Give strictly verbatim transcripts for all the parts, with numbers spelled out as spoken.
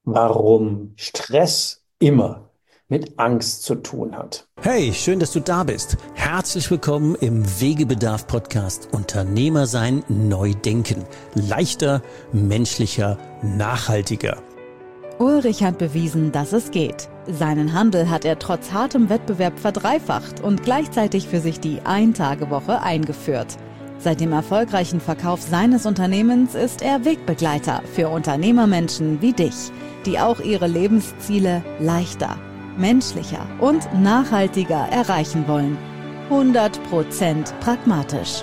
warum Stress immer mit Angst zu tun hat. Hey, schön, dass du da bist. Herzlich willkommen im Wegebedarf-Podcast Unternehmer sein, neu denken. Leichter, menschlicher, nachhaltiger. Ulrich hat bewiesen, dass es geht. Seinen Handel hat er trotz hartem Wettbewerb verdreifacht und gleichzeitig für sich die Ein-Tage-Woche eingeführt. Seit dem erfolgreichen Verkauf seines Unternehmens ist er Wegbegleiter für Unternehmermenschen wie dich, die auch ihre Lebensziele leichter, menschlicher und nachhaltiger erreichen wollen. hundert Prozent pragmatisch.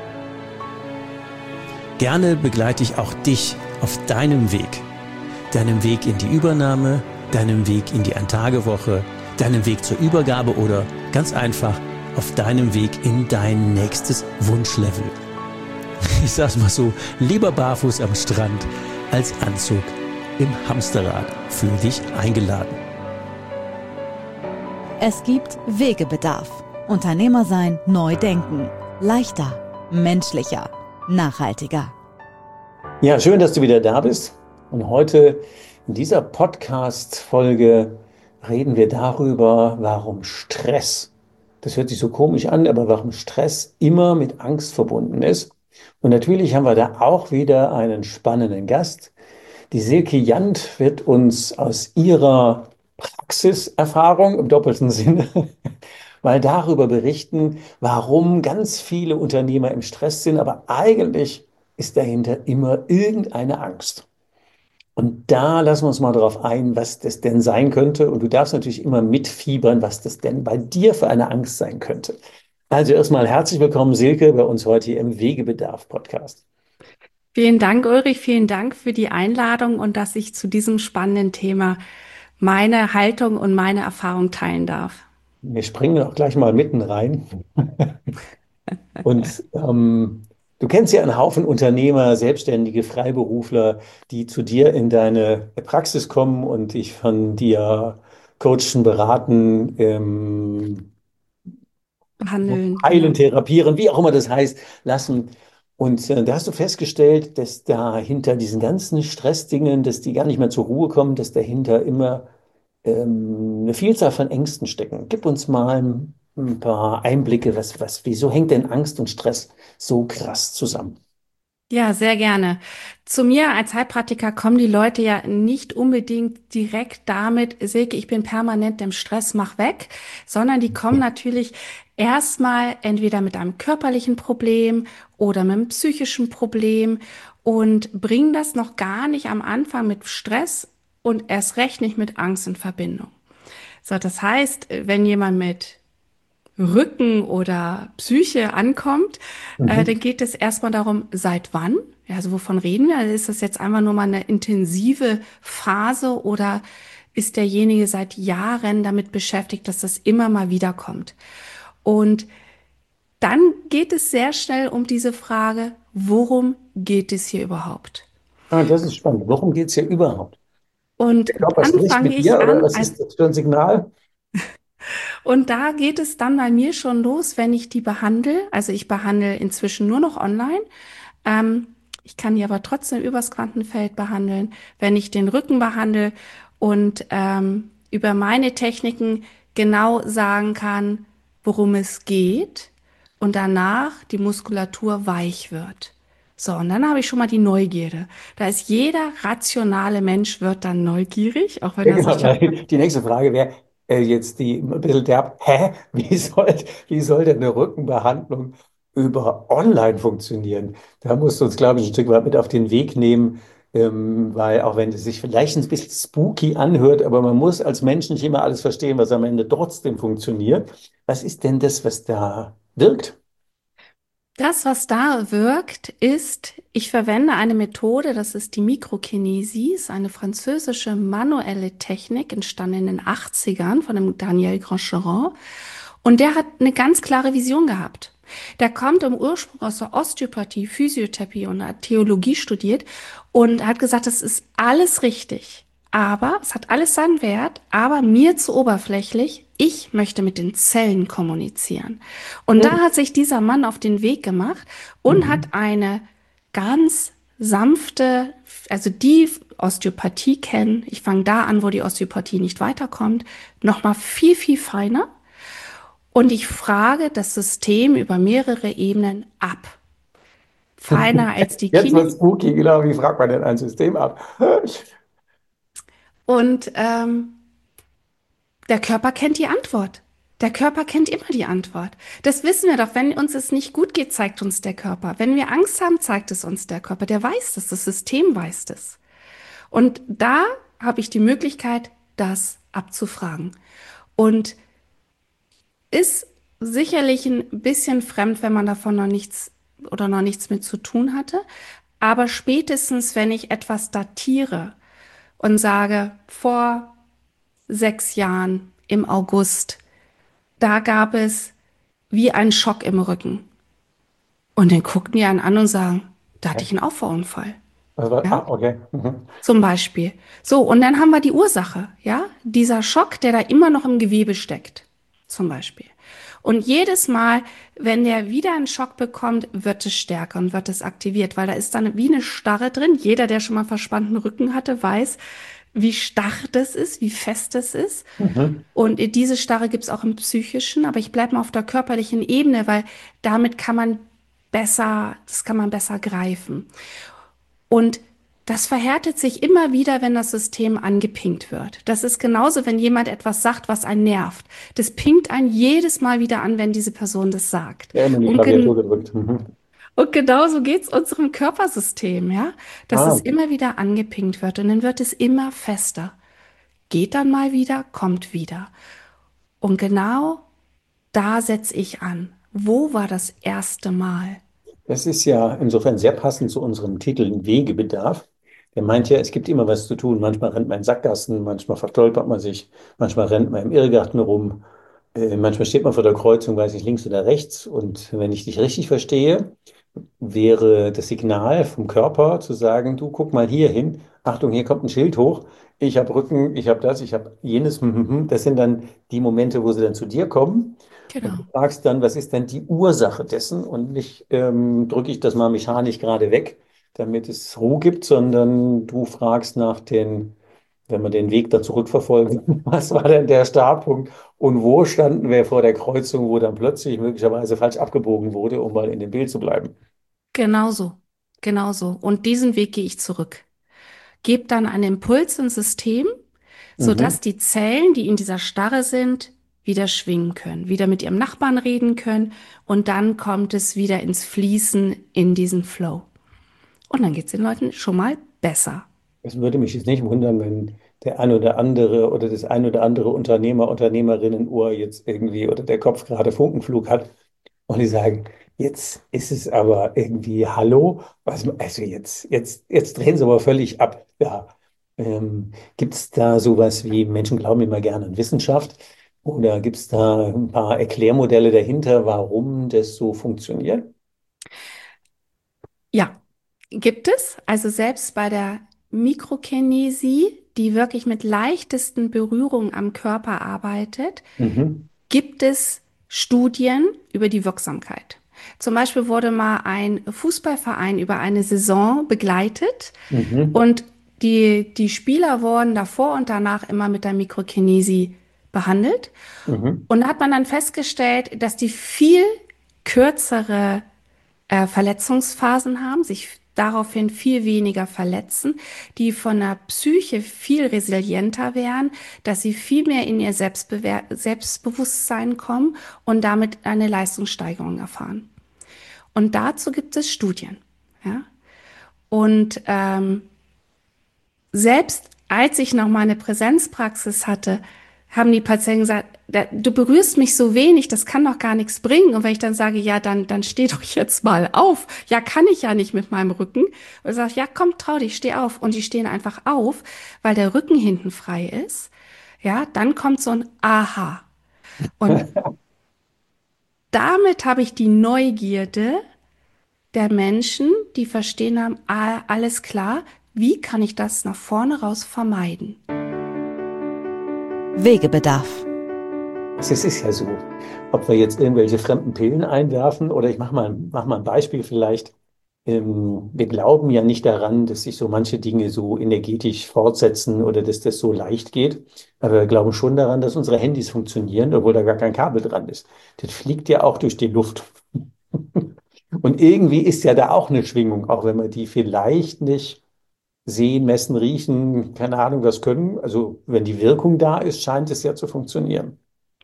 Gerne begleite ich auch dich auf deinem Weg. Deinem Weg in die Übernahme, deinem Weg in die Ein-Tage-Woche, deinem Weg zur Übergabe oder ganz einfach auf deinem Weg in dein nächstes Wunschlevel. Ich sag's mal so, lieber barfuß am Strand als Anzug im Hamsterrad. Fühl dich eingeladen. Es gibt Wegebedarf. Unternehmer sein, neu denken. Leichter, menschlicher, nachhaltiger. Ja, schön, dass du wieder da bist. Und heute in dieser Podcast-Folge reden wir darüber, warum Stress, das hört sich so komisch an, aber warum Stress immer mit Angst verbunden ist. Und natürlich haben wir da auch wieder einen spannenden Gast. Die Silke Jant wird uns aus ihrer Praxiserfahrung im doppelten Sinne mal darüber berichten, warum ganz viele Unternehmer im Stress sind, aber eigentlich ist dahinter immer irgendeine Angst. Und da lassen wir uns mal drauf ein, was das denn sein könnte. Und du darfst natürlich immer mitfiebern, was das denn bei dir für eine Angst sein könnte. Also erstmal herzlich willkommen, Silke, bei uns heute hier im Wegebedarf-Podcast. Vielen Dank, Ulrich. Vielen Dank für die Einladung und dass ich zu diesem spannenden Thema meine Haltung und meine Erfahrung teilen darf. Wir springen auch gleich mal mitten rein. Und ähm, du kennst ja einen Haufen Unternehmer, Selbstständige, Freiberufler, die zu dir in deine Praxis kommen und dich von dir coachen, beraten, ähm, Behandeln, heilen, genau. therapieren, wie auch immer das heißt, lassen. Und äh, da hast du festgestellt, dass da hinter diesen ganzen Stressdingen, dass die gar nicht mehr zur Ruhe kommen, dass dahinter immer ähm, eine Vielzahl von Ängsten stecken. Gib uns mal ein, ein paar Einblicke, was, was, wieso hängt denn Angst und Stress so krass zusammen? Ja, sehr gerne. Zu mir als Heilpraktiker kommen die Leute ja nicht unbedingt direkt damit, Silke, ich bin permanent im Stress, mach weg, sondern die kommen natürlich erstmal entweder mit einem körperlichen Problem oder mit einem psychischen Problem und bringen das noch gar nicht am Anfang mit Stress und erst recht nicht mit Angst in Verbindung. So, das heißt, wenn jemand mit Rücken oder Psyche ankommt, äh, Mhm. dann geht es erstmal darum, seit wann? Ja, also wovon reden wir? Also ist das jetzt einfach nur mal eine intensive Phase oder ist derjenige seit Jahren damit beschäftigt, dass das immer mal wieder kommt? Und dann geht es sehr schnell um diese Frage, worum geht es hier überhaupt? Ah, das ist spannend. Worum geht es hier überhaupt? Und Der Körper dann spricht fange mit dir ich oder an, was als ist das für ein Signal? Und da geht es dann bei mir schon los, wenn ich die behandle. Also ich behandle inzwischen nur noch online. Ähm, ich kann die aber trotzdem übers Quantenfeld behandeln. Wenn ich den Rücken behandle und ähm, über meine Techniken genau sagen kann, worum es geht und danach die Muskulatur weich wird. So, und dann habe ich schon mal die Neugierde. Da ist jeder rationale Mensch wird dann neugierig, auch wenn Ja, er sich genau. dann Die nächste Frage wäre äh, jetzt die ein bisschen derb. Hä? Wie soll, wie soll denn eine Rückenbehandlung über online funktionieren? Da musst du uns, glaube ich, ein Stück weit mit auf den Weg nehmen, ähm, weil auch wenn es sich vielleicht ein bisschen spooky anhört, aber man muss als Mensch nicht immer alles verstehen, was am Ende trotzdem funktioniert. Was ist denn das, was da wirkt? Das, was da wirkt, ist, ich verwende eine Methode, das ist die Mikrokinesis, eine französische manuelle Technik, entstanden in den achtzigern von dem Daniel Grandcheron. Und der hat eine ganz klare Vision gehabt. Der kommt im Ursprung aus der Osteopathie, Physiotherapie und hat Theologie studiert und hat gesagt, das ist alles richtig. Aber es hat alles seinen Wert, aber mir zu oberflächlich. Ich möchte mit den Zellen kommunizieren. Und da Hm. hat sich dieser Mann auf den Weg gemacht und Mhm. hat eine ganz sanfte, also die Osteopathie kennen, ich fange da an, wo die Osteopathie nicht weiterkommt, nochmal viel, viel feiner. Und ich frage das System über mehrere Ebenen ab. Feiner als die Jetzt wird Kine. spooky, genau. Wie fragt man denn ein System ab? Und ähm, der Körper kennt die Antwort. Der Körper kennt immer die Antwort. Das wissen wir doch. Wenn uns es nicht gut geht, zeigt uns der Körper. Wenn wir Angst haben, zeigt es uns der Körper. Der weiß das, das System weiß das. Und da habe ich die Möglichkeit, das abzufragen. Und ist sicherlich ein bisschen fremd, wenn man davon noch nichts oder noch nichts mit zu tun hatte. Aber spätestens, wenn ich etwas datiere und sage, vor sechs Jahren im August, da gab es wie einen Schock im Rücken. Und dann gucken die einen an und sagen, da hatte ich einen Auffahrunfall. Was war, Ja, ah, okay. Mhm. zum Beispiel. So, und dann haben wir die Ursache, ja, dieser Schock, der da immer noch im Gewebe steckt, zum Beispiel. Und jedes Mal, wenn der wieder einen Schock bekommt, wird es stärker und wird es aktiviert, weil da ist dann wie eine Starre drin. Jeder, der schon mal verspannten Rücken hatte, weiß, wie starr das ist, wie fest das ist. Mhm. Und diese Starre gibt es auch im Psychischen, aber ich bleibe mal auf der körperlichen Ebene, weil damit kann man besser, das kann man besser greifen. Und das verhärtet sich immer wieder, wenn das System angepinkt wird. Das ist genauso, wenn jemand etwas sagt, was einen nervt. Das pinkt einen jedes Mal wieder an, wenn diese Person das sagt. Ja, immer die Und, Klaviatur gen gedrückt. Mhm. und genauso geht's unserem Körpersystem, ja, dass Ah, es immer wieder angepinkt wird und dann wird es immer fester. Geht dann mal wieder, kommt wieder. Und genau da setze ich an. Wo war das erste Mal? das ist ja insofern sehr passend zu unserem Titel Wegebedarf. Der meint ja, es gibt immer was zu tun. Manchmal rennt man in Sackgassen, manchmal verstolpert man sich, manchmal rennt man im Irrgarten rum, äh, manchmal steht man vor der Kreuzung, weiß nicht, links oder rechts. Und wenn ich dich richtig verstehe, wäre das Signal vom Körper zu sagen, du guck mal hier hin, Achtung, hier kommt ein Schild hoch, ich habe Rücken, ich habe das, ich habe jenes. hm, hm, hm. Das sind dann die Momente, wo sie dann zu dir kommen. Und du Genau. fragst dann, was ist denn die Ursache dessen? Und nicht ähm, drücke ich das mal mechanisch gerade weg, damit es Ruhe gibt, sondern du fragst nach den, wenn wir den Weg da zurückverfolgen, was war denn der Startpunkt und wo standen wir vor der Kreuzung, wo dann plötzlich möglicherweise falsch abgebogen wurde, um mal in dem Bild zu bleiben. Genauso. Genauso. Und diesen Weg gehe ich zurück. Gebe dann einen Impuls ins System, sodass Mhm. die Zellen, die in dieser Starre sind, wieder schwingen können, wieder mit ihrem Nachbarn reden können und dann kommt es wieder ins Fließen, in diesen Flow. Und dann geht es den Leuten schon mal besser. Es würde mich jetzt nicht wundern, wenn der ein oder andere oder das ein oder andere Unternehmer, Unternehmerinnen-Ohr jetzt irgendwie oder der Kopf gerade Funkenflug hat und die sagen, jetzt ist es aber irgendwie Hallo, was, also jetzt, jetzt, jetzt drehen sie aber völlig ab. Ja. Ähm, gibt es da sowas wie, Menschen glauben immer gerne an Wissenschaft oder gibt es da ein paar Erklärmodelle dahinter, warum das so funktioniert? Ja, gibt es. Also selbst bei der Mikrokinesie, die wirklich mit leichtesten Berührungen am Körper arbeitet, Mhm. gibt es Studien über die Wirksamkeit. Zum Beispiel wurde mal ein Fußballverein über eine Saison begleitet Mhm. und die, die Spieler wurden davor und danach immer mit der Mikrokinesie behandelt. Mhm. Und da hat man dann festgestellt, dass die viel kürzere äh, Verletzungsphasen haben, sich daraufhin viel weniger verletzen, die von der Psyche viel resilienter werden, dass sie viel mehr in ihr Selbstbewer Selbstbewusstsein kommen und damit eine Leistungssteigerung erfahren. Und dazu gibt es Studien. Ja? Und ähm, selbst als ich noch mal eine Präsenzpraxis hatte, haben die Patienten gesagt, "Da- du berührst mich so wenig, das kann doch gar nichts bringen." Und wenn ich dann sage, ja, dann, dann steh doch jetzt mal auf. Ja, kann ich ja nicht mit meinem Rücken. Und ich sage, ja, komm, trau dich, steh auf. Und die stehen einfach auf, weil der Rücken hinten frei ist. Ja, dann kommt so ein Aha. Und damit habe ich die Neugierde der Menschen, die verstehen haben, ah, alles klar, wie kann ich das nach vorne raus vermeiden? Wegebedarf. Es ist ja so, ob wir jetzt irgendwelche fremden Pillen einwerfen oder ich mache mal, mach mal ein Beispiel vielleicht. ähm, wir glauben ja nicht daran, dass sich so manche Dinge so energetisch fortsetzen oder dass das so leicht geht. Aber wir glauben schon daran, dass unsere Handys funktionieren, obwohl da gar kein Kabel dran ist. Das fliegt ja auch durch die Luft. Und irgendwie ist ja da auch eine Schwingung, auch wenn wir die vielleicht nicht sehen, messen, riechen, keine Ahnung, was können. Also wenn die Wirkung da ist, scheint es ja zu funktionieren.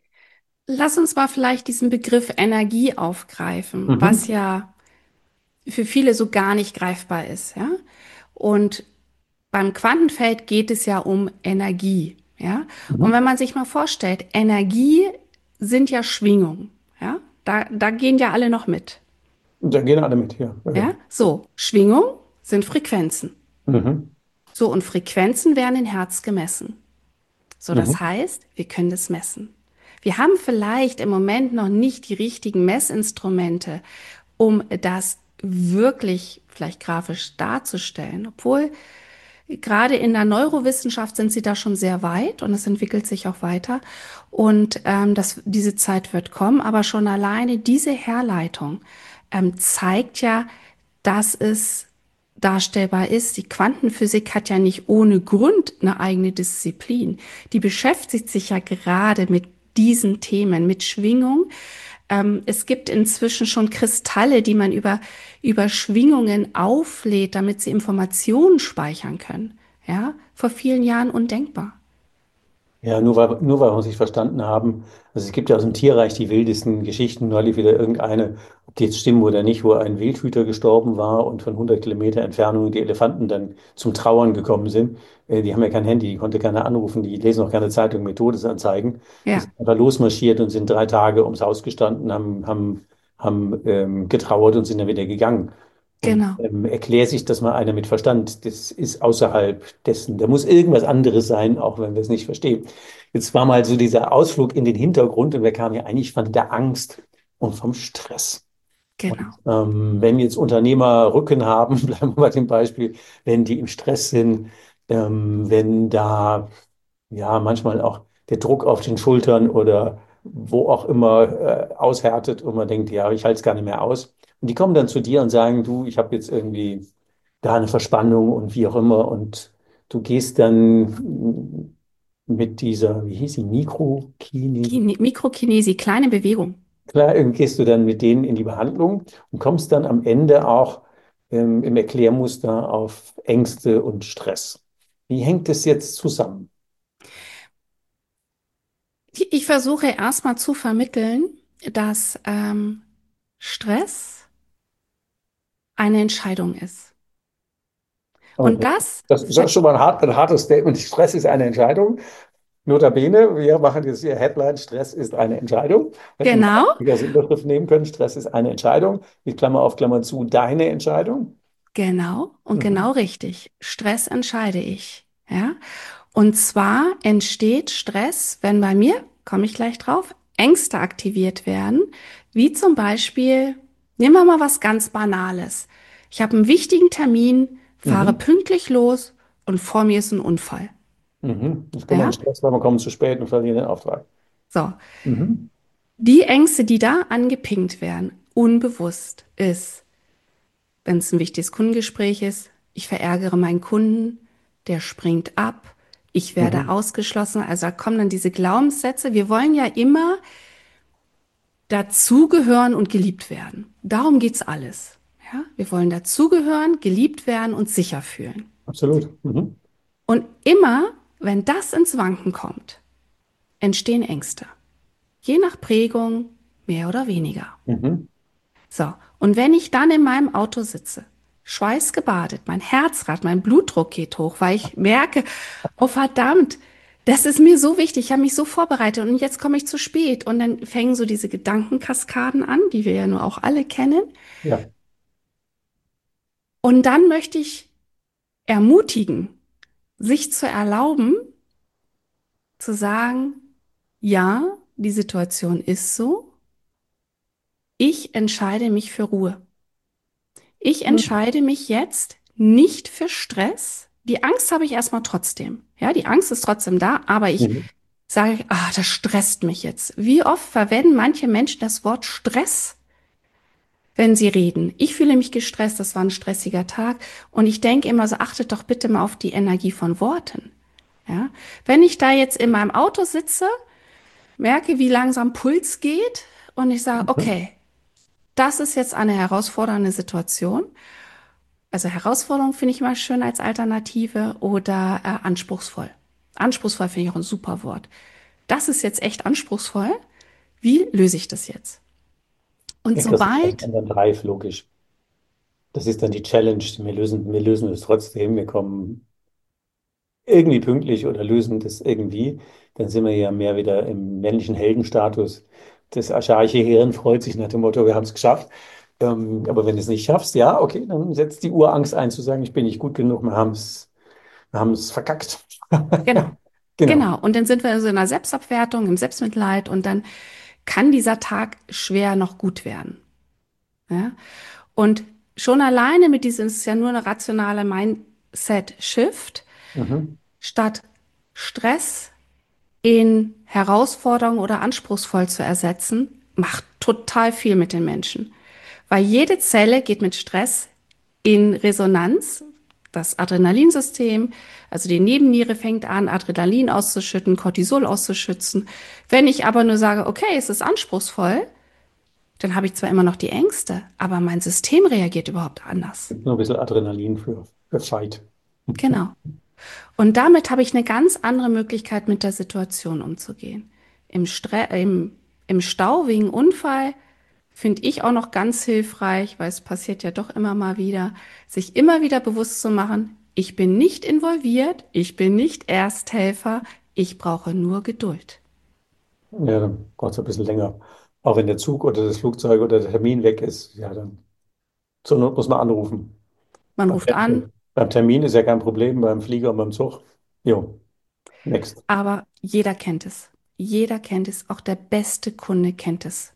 Lass uns mal vielleicht diesen Begriff Energie aufgreifen, was Mhm. ja für viele so gar nicht greifbar ist, ja? Und beim Quantenfeld geht es ja um Energie, ja? Und Mhm. wenn man sich mal vorstellt, Energie sind ja Schwingungen, ja? Da, da gehen ja alle noch mit, Und da gehen alle mit, ja. Ja, ja. ja? So, Schwingung sind Frequenzen. Mhm. So, und Frequenzen werden in Hertz gemessen. So, Mhm. das heißt, wir können das messen. Wir haben vielleicht im Moment noch nicht die richtigen Messinstrumente, um das wirklich vielleicht grafisch darzustellen, obwohl gerade in der Neurowissenschaft sind sie da schon sehr weit und es entwickelt sich auch weiter. Und ähm, das, diese Zeit wird kommen, aber schon alleine diese Herleitung ähm, zeigt ja, dass es darstellbar ist. Die Quantenphysik hat ja nicht ohne Grund eine eigene Disziplin. Die beschäftigt sich ja gerade mit diesen Themen, mit Schwingung. Ähm, es gibt inzwischen schon Kristalle, die man über, über Schwingungen auflädt, damit sie Informationen speichern können. Ja, vor vielen Jahren undenkbar. Ja, nur weil, nur weil wir uns nicht verstanden haben. Also es gibt ja aus dem Tierreich die wildesten Geschichten, neulich wieder irgendeine, ob die jetzt stimmen oder nicht, wo ein Wildhüter gestorben war und von hundert Kilometer Entfernung die Elefanten dann zum Trauern gekommen sind. Äh, die haben ja kein Handy, die konnte keiner anrufen, die lesen auch keine Zeitung mit Todesanzeigen. Die Ja, sind einfach losmarschiert und sind drei Tage ums Haus gestanden, haben, haben, haben ähm, getrauert und sind dann wieder gegangen. Und genau. ähm, erklärt sich das mal einer mit Verstand. Das ist außerhalb dessen. Da muss irgendwas anderes sein, auch wenn wir es nicht verstehen. Jetzt war mal so dieser Ausflug in den Hintergrund und wir kamen ja eigentlich von der Angst und vom Stress. Und Genau. ähm, wenn jetzt Unternehmer Rücken haben, bleiben wir bei dem Beispiel, wenn die im Stress sind, ähm, wenn da ja manchmal auch der Druck auf den Schultern oder wo auch immer äh, aushärtet und man denkt, ja, ich halte es gar nicht mehr aus. Und die kommen dann zu dir und sagen, du, ich habe jetzt irgendwie da eine Verspannung und wie auch immer. Und du gehst dann mit dieser, wie hieß sie, Mikrokinesie, Kine Mikrokinesie, kleine Bewegung. klar, äh, gehst du dann mit denen in die Behandlung und kommst dann am Ende auch ähm, im Erklärmuster auf Ängste und Stress. Wie hängt das jetzt zusammen? Ich versuche erstmal zu vermitteln, dass ähm, Stress eine Entscheidung ist. Und Okay. das, Das ist schon mal ein, hart, ein hartes Statement. Stress ist eine Entscheidung. Notabene, wir machen jetzt hier Headline, Stress ist eine Entscheidung. Hätten wir genau, auch als Überschrift nehmen können, Stress ist eine Entscheidung. Mit Klammer auf Klammer zu, deine Entscheidung. genau und Mhm. genau richtig. Stress entscheide ich. Ja? Und zwar entsteht Stress, wenn bei mir, komme ich gleich drauf, Ängste aktiviert werden, wie zum Beispiel, nehmen wir mal was ganz Banales. Ich habe einen wichtigen Termin, fahre Mhm. pünktlich los und vor mir ist ein Unfall. Mhm. Jetzt kommen wir in Ja? Stress, weil wir kommen zu spät und verlieren den Auftrag. So, Mhm. die Ängste, die da angepinkt werden, unbewusst ist, wenn es ein wichtiges Kundengespräch ist, ich verärgere meinen Kunden, der springt ab, ich werde Mhm. ausgeschlossen. Also da kommen dann diese Glaubenssätze. Wir wollen ja immer dazugehören und geliebt werden. Darum geht's alles. Ja? Wir wollen dazugehören, geliebt werden und sicher fühlen. Absolut. Mhm. Und immer, wenn das ins Wanken kommt, entstehen Ängste. Je nach Prägung, mehr oder weniger. Mhm. So, und wenn ich dann in meinem Auto sitze, schweißgebadet, mein Herzrad, mein Blutdruck geht hoch, weil ich merke, oh verdammt, das ist mir so wichtig, ich habe mich so vorbereitet und jetzt komme ich zu spät. Und dann fängen so diese Gedankenkaskaden an, die wir ja nur auch alle kennen. Ja. Und dann möchte ich ermutigen, sich zu erlauben, zu sagen, ja, die Situation ist so, ich entscheide mich für Ruhe. Ich entscheide mich jetzt nicht für Stress. Die Angst habe ich erstmal trotzdem. Ja, die Angst ist trotzdem da, aber ich Mhm. sage, ah, das stresst mich jetzt. Wie oft verwenden manche Menschen das Wort Stress? wenn Sie reden. Ich fühle mich gestresst, das war ein stressiger Tag. Und ich denke immer so, achtet doch bitte mal auf die Energie von Worten. Ja? Wenn ich da jetzt in meinem Auto sitze, merke, wie langsam Puls geht und ich sage, okay, das ist jetzt eine herausfordernde Situation. Also Herausforderung finde ich mal schön als Alternative oder äh, anspruchsvoll. Anspruchsvoll finde ich auch ein super Wort. Das ist jetzt echt anspruchsvoll. Wie löse ich das jetzt? Und Inklusive sobald, dann Drive, logisch. Das ist dann die Challenge. Wir lösen, wir lösen es trotzdem. Wir kommen irgendwie pünktlich oder lösen das irgendwie. Dann sind wir ja mehr wieder im männlichen Heldenstatus. Das archaische Hirn freut sich nach dem Motto, wir haben es geschafft. Ähm, aber wenn du es nicht schaffst, ja, okay, dann setzt die Urangst ein, zu sagen, ich bin nicht gut genug, wir haben es, wir haben es verkackt. genau, Genau. genau. Und dann sind wir in so einer Selbstabwertung, im Selbstmitleid und dann kann dieser Tag schwer noch gut werden. Ja? Und schon alleine mit diesem, es ist ja nur eine rationale Mindset-Shift, Mhm. statt Stress in Herausforderung oder anspruchsvoll zu ersetzen, macht total viel mit den Menschen. Weil jede Zelle geht mit Stress in Resonanz. Das Adrenalinsystem, also die Nebenniere fängt an, Adrenalin auszuschütten, Cortisol auszuschützen. Wenn ich aber nur sage, okay, es ist anspruchsvoll, dann habe ich zwar immer noch die Ängste, aber mein System reagiert überhaupt anders. Nur ein bisschen Adrenalin für, für Fight. Genau. Und damit habe ich eine ganz andere Möglichkeit, mit der Situation umzugehen. Im, Stre im, im Stau wegen Unfall finde ich auch noch ganz hilfreich, weil es passiert ja doch immer mal wieder, sich immer wieder bewusst zu machen, ich bin nicht involviert, ich bin nicht Ersthelfer, ich brauche nur Geduld. Ja, dann braucht es ein bisschen länger. Auch wenn der Zug oder das Flugzeug oder der Termin weg ist, ja, dann zur Not muss man anrufen. Man Beim ruft an, beim Termin ist ja kein Problem, beim Flieger und beim Zug. Jo, next. aber jeder kennt es. Jeder kennt es, auch der beste Kunde kennt es.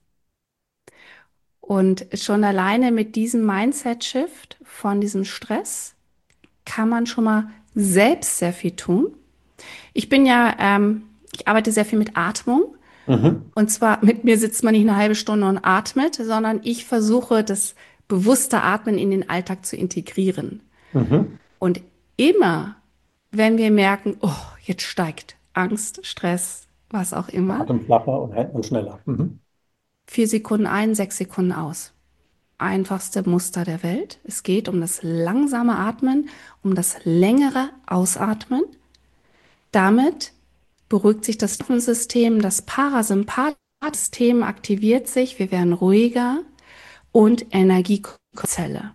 Und schon alleine mit diesem Mindset-Shift von diesem Stress kann man schon mal selbst sehr viel tun. Ich bin ja, ähm, ich arbeite sehr viel mit Atmung. Mhm. Und zwar mit mir sitzt man nicht eine halbe Stunde und atmet, sondern ich versuche, das bewusste Atmen in den Alltag zu integrieren. Mhm. Und immer, wenn wir merken, oh, jetzt steigt Angst, Stress, was auch immer, Atem flacher und, und schneller. Mhm. vier Sekunden ein, sechs Sekunden aus. Einfachste Muster der Welt. Es geht um das langsame Atmen, um das längere Ausatmen. Damit beruhigt sich das Nervensystem, das Parasympathiksystem aktiviert sich, wir werden ruhiger und Energiezelle.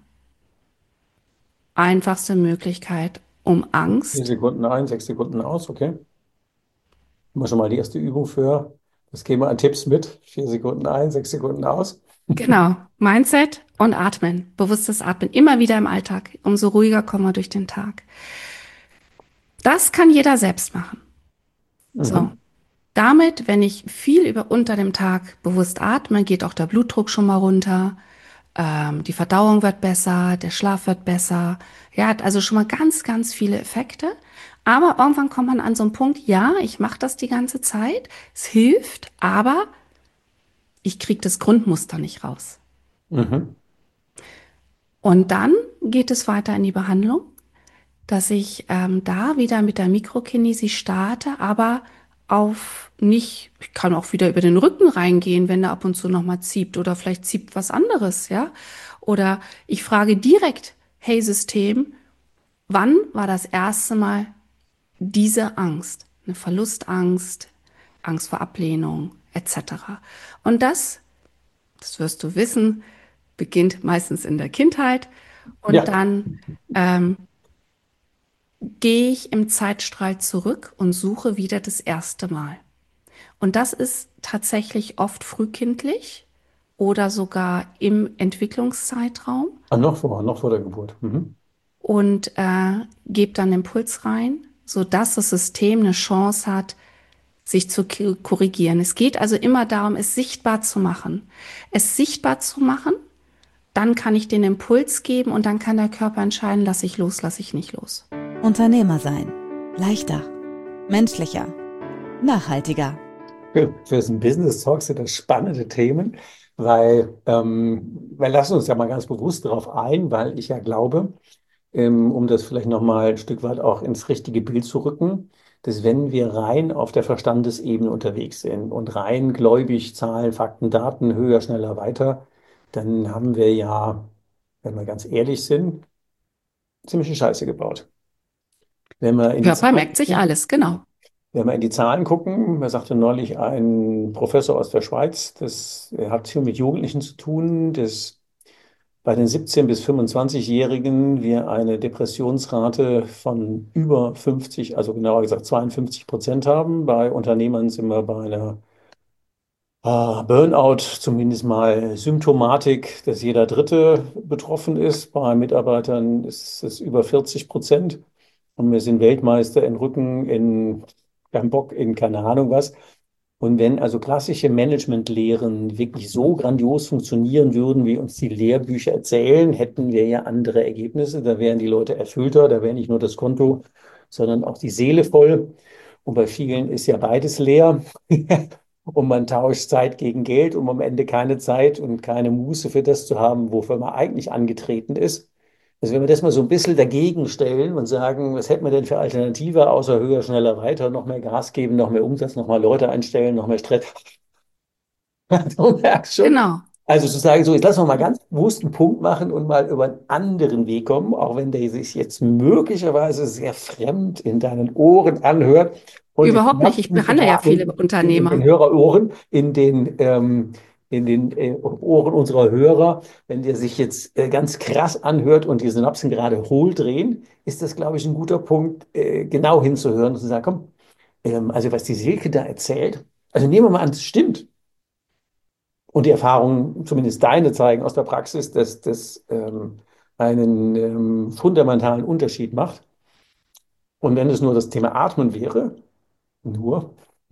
Einfachste Möglichkeit, um Vier Angst. Sekunden ein, sechs Sekunden aus, okay. Haben wir schon mal die erste Übung für. Das geben wir an Tipps mit. Vier Sekunden ein, sechs Sekunden aus. Genau, Mindset und Atmen, bewusstes Atmen, immer wieder im Alltag. Umso ruhiger kommen wir durch den Tag. Das kann jeder selbst machen. So. Mhm. Damit, wenn ich viel über unter dem Tag bewusst atme, geht auch der Blutdruck schon mal runter, ähm, die Verdauung wird besser, der Schlaf wird besser. Ja, hat also schon mal ganz, ganz viele Effekte. Aber irgendwann kommt man an so einen Punkt, ja, ich mache das die ganze Zeit, es hilft, aber ich kriege das Grundmuster nicht raus. Mhm. Und dann geht es weiter in die Behandlung, dass ich ähm, da wieder mit der Mikrokinesie starte, aber auf nicht, ich kann auch wieder über den Rücken reingehen, wenn der ab und zu nochmal zieht oder vielleicht zieht was anderes, ja. Oder ich frage direkt, hey System, wann war das erste Mal diese Angst? Eine Verlustangst, Angst vor Ablehnung, et cetera. Und das, das wirst du wissen, beginnt meistens in der Kindheit und Ja, dann ähm, gehe ich im Zeitstrahl zurück und suche wieder das erste Mal. Und das ist tatsächlich oft frühkindlich oder sogar im Entwicklungszeitraum ah, noch vor, noch vor der Geburt. Mhm. und äh, gebe dann den Impuls rein, sodass das System eine Chance hat, sich zu korrigieren. Es geht also immer darum, es sichtbar zu machen. Es sichtbar zu machen, dann kann ich den Impuls geben und dann kann der Körper entscheiden, lasse ich los, lasse ich nicht los. Unternehmer sein. Leichter, menschlicher, nachhaltiger. Für, fürs Business Talk sind das spannende Themen, weil ähm, wir lassen uns ja mal ganz bewusst darauf ein, weil ich ja glaube, ähm, um das vielleicht nochmal ein Stück weit auch ins richtige Bild zu rücken, dass wenn wir rein auf der Verstandesebene unterwegs sind und rein gläubig Zahlen, Fakten, Daten, höher, schneller, weiter, dann haben wir ja, wenn wir ganz ehrlich sind, ziemlich eine Scheiße gebaut. Wenn wir in die Körper Zahlen merkt sich alles, genau. Wenn wir in die Zahlen gucken, mir sagte neulich ein Professor aus der Schweiz, das hat viel mit Jugendlichen zu tun, dass bei den siebzehn- bis fünfundzwanzig-Jährigen wir eine Depressionsrate von über fünfzig, also genauer gesagt zweiundfünfzig Prozent haben. Bei Unternehmern sind wir bei einer äh, Burnout, zumindest mal Symptomatik, dass jeder Dritte betroffen ist. Bei Mitarbeitern ist es über vierzig Prozent. Und wir sind Weltmeister in Rücken, in kein Bock, in keine Ahnung was. Und wenn also klassische Managementlehren wirklich so grandios funktionieren würden, wie uns die Lehrbücher erzählen, hätten wir ja andere Ergebnisse. Da wären die Leute erfüllter, da wäre nicht nur das Konto, sondern auch die Seele voll. Und bei vielen ist ja beides leer. Und man tauscht Zeit gegen Geld, um am Ende keine Zeit und keine Muße für das zu haben, wofür man eigentlich angetreten ist. Also wenn wir das mal so ein bisschen dagegen stellen und sagen, was hätten wir denn für Alternative, außer höher, schneller, weiter, noch mehr Gas geben, noch mehr Umsatz, noch mal Leute einstellen, noch mehr Stress. Du merkst schon. Genau. Also zu sagen, so, jetzt lassen wir mal ganz bewusst einen Punkt machen und mal über einen anderen Weg kommen, auch wenn der sich jetzt möglicherweise sehr fremd in deinen Ohren anhört und in den Überhaupt nicht. Ich Herzen behandle ja viele in, in, in den Unternehmer. Hörerohren, in den, ähm, in den äh, Ohren unserer Hörer, wenn der sich jetzt äh, ganz krass anhört und die Synapsen gerade hohl drehen, ist das, glaube ich, ein guter Punkt, äh, genau hinzuhören und zu sagen, komm, ähm, also was die Silke da erzählt, also nehmen wir mal an, es stimmt. Und die Erfahrungen, zumindest deine, zeigen aus der Praxis, dass das ähm, einen ähm, fundamentalen Unterschied macht. Und wenn es nur das Thema Atmen wäre, nur,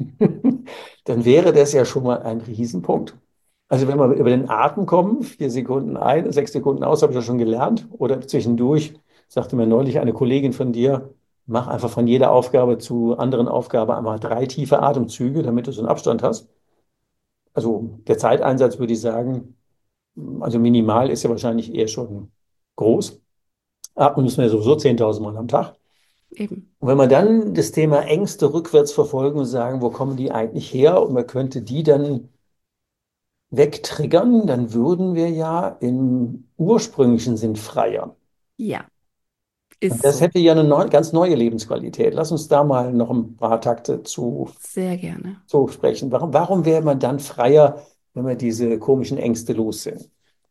dann wäre das ja schon mal ein Riesenpunkt. Also wenn wir über den Atem kommen, vier Sekunden ein, sechs Sekunden aus, habe ich ja schon gelernt. Oder zwischendurch, sagte mir neulich eine Kollegin von dir, mach einfach von jeder Aufgabe zu anderen Aufgabe einmal drei tiefe Atemzüge, damit du so einen Abstand hast. Also der Zeiteinsatz würde ich sagen, also minimal ist ja wahrscheinlich eher schon groß. Atmen müssen wir sowieso zehntausend Mal am Tag. Eben. Und wenn wir dann das Thema Ängste rückwärts verfolgen und sagen, wo kommen die eigentlich her? Und man könnte die dann wegtriggern, dann würden wir ja im ursprünglichen Sinn freier. Ja, Und ist das so. hätte ja eine neu, ganz neue Lebensqualität. Lass uns da mal noch ein paar Takte zu, Sehr gerne. zu sprechen. Warum, warum wäre man dann freier, wenn wir diese komischen Ängste los sind?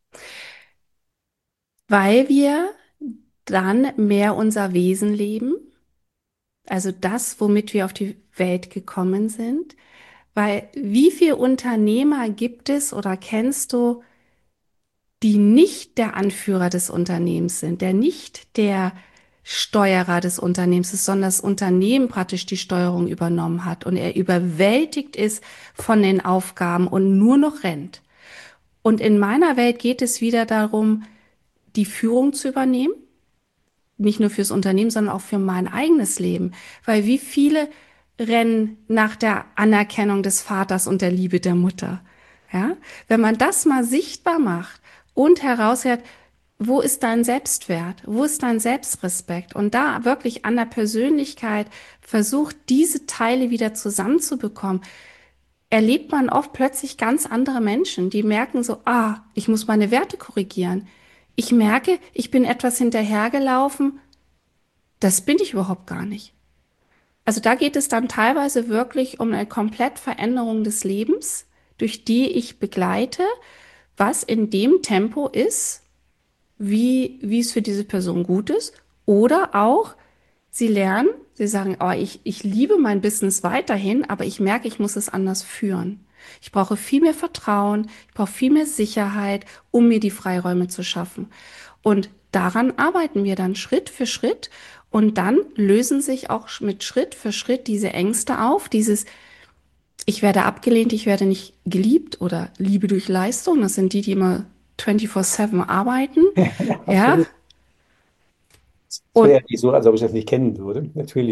Weil wir dann mehr unser Wesen leben, also das, womit wir auf die Welt gekommen sind. Weil wie viele Unternehmer gibt es oder kennst du, die nicht der Anführer des Unternehmens sind, der nicht der Steuerer des Unternehmens ist, sondern das Unternehmen praktisch die Steuerung übernommen hat und er überwältigt ist von den Aufgaben und nur noch rennt. Und in meiner Welt geht es wieder darum, die Führung zu übernehmen, nicht nur fürs Unternehmen, sondern auch für mein eigenes Leben. Weil wie viele rennen nach der Anerkennung des Vaters und der Liebe der Mutter? Ja, wenn man das mal sichtbar macht und heraushört, wo ist dein Selbstwert? Wo ist dein Selbstrespekt? Und da wirklich an der Persönlichkeit versucht, diese Teile wieder zusammenzubekommen, erlebt man oft plötzlich ganz andere Menschen, die merken so, ah, ich muss meine Werte korrigieren. Ich merke, ich bin etwas hinterhergelaufen, das bin ich überhaupt gar nicht. Also da geht es dann teilweise wirklich um eine Komplettveränderung des Lebens, durch die ich begleite, was in dem Tempo ist, wie, wie es für diese Person gut ist. Oder auch, sie lernen, sie sagen, oh, ich, ich liebe mein Business weiterhin, aber ich merke, ich muss es anders führen. Ich brauche viel mehr Vertrauen, ich brauche viel mehr Sicherheit, um mir die Freiräume zu schaffen. Und daran arbeiten wir dann Schritt für Schritt. Und dann lösen sich auch mit Schritt für Schritt diese Ängste auf, dieses ich werde abgelehnt, ich werde nicht geliebt oder Liebe durch Leistung. Das sind die, die immer vierundzwanzig sieben arbeiten. Ja. Absolut. Es wäre Und ja nicht so, als ob ich das nicht kennen würde. Natürlich